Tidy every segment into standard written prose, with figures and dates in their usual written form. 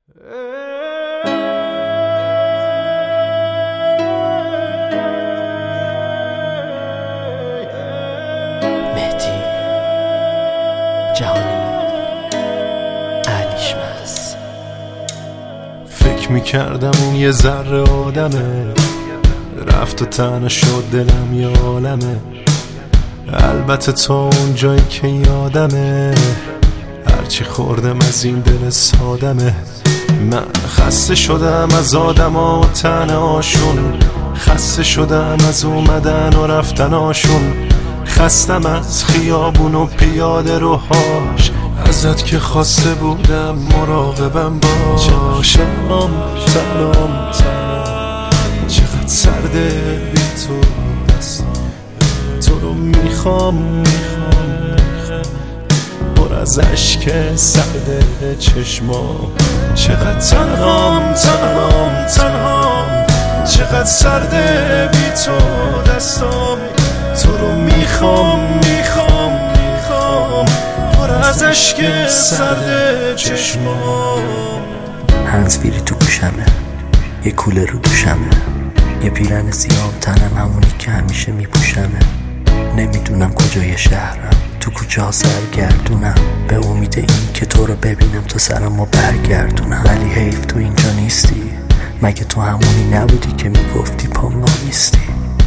مهدی جهانی علیشمس. فکر میکردم اون یه ذره آدمه، رفت و تنها شد دلم یه عالمه. البته تا اون جایی که یادمه، هرچی خوردم از این دل سادمه. من خسته شدم از آدما و تنهاشون، خسته شدم از اومدن و رفتناشون، خستم از خیابون و پیاده روهاش، ازت که خواسته بودم مراقبم باش. تنام تنام تنام، چقدر سرده بی تو دستم، تو رو میخوام میخوام میخوام، پر از عشق سرده چشمام. چقدر تنهام تنهام تنهام، چقدر سرده بی تو دستم، تو رو میخوام میخوام میخوام، پر از عشق سرده چشمام. هنسفیری تو گوشمه، یه کوله رو دوشمه، یه پیرن سیام تنم همونی که همیشه میپوشمه. نمیدونم کجای شهرم، تو کوچه ها سرگردونم، به امید این که تو رو ببینم تا سرمو برگردونم. ولی حیف تو اینجا نیستی، مگه تو همونی نبودی که میگفتی پام نیستی؟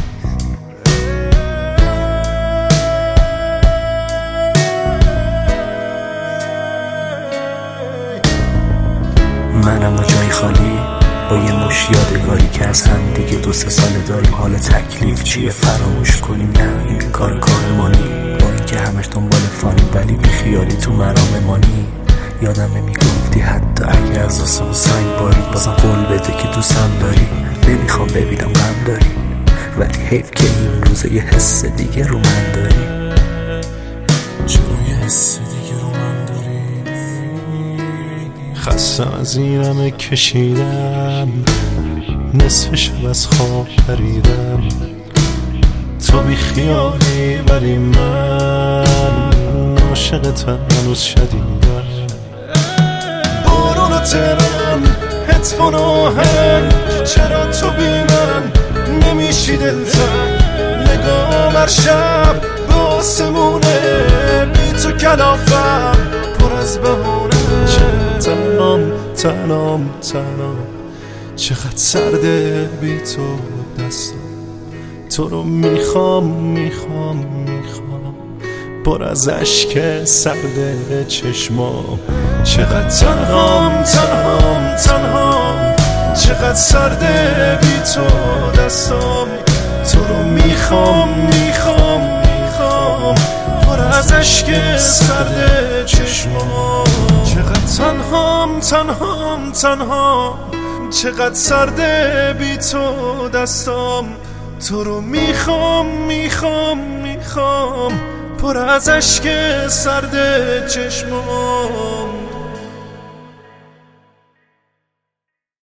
منم و جای خالی با یه مش یادگاری که از هم دیگه 2-3 ساله داریم. حالا تکلیف چیه فراموش کنیم؟ نه این کار کارمانی، با اینکه همش دنبال فانی ولی بی خیالی تو مرام مانی. یادمه میگفتی حتی اگه از آسمون سنگ بارید بازم قول بده که دوستم داری. نمیخوام ببینم غم داری، ولی حیف که این روزه یه حس دیگه رو من داری. چرا یه حس دیگه رو من داری؟ خستم از این همه کشیدم، نصف شب از خواب پریدم. تو بی خیالی ولی من عاشقتم هنوز شدیدم. بارون و ترم هدفون آهنگ، چرا تو بی من نمیشی دلتنگ؟ نگام هر شب به آسمونه، بی تو کلافم پر از بهونه. تنام تنام تنام، چقدر سرده بی تو دستم، تو رو میخوام میخوام میخوام، پر از عشق سرده چشمام. چقدر تنهام تنهام تنهام، چقدر سرده بی تو دستم، تو رو میخوام میخوام میخوام، پر از عشق سرده چشمام. چقدر تنهام تنهام تنهام، چقدر سرده بی تو دستم، تو رو میخوام میخوام میخوام، پر از عشق سرده چشمام.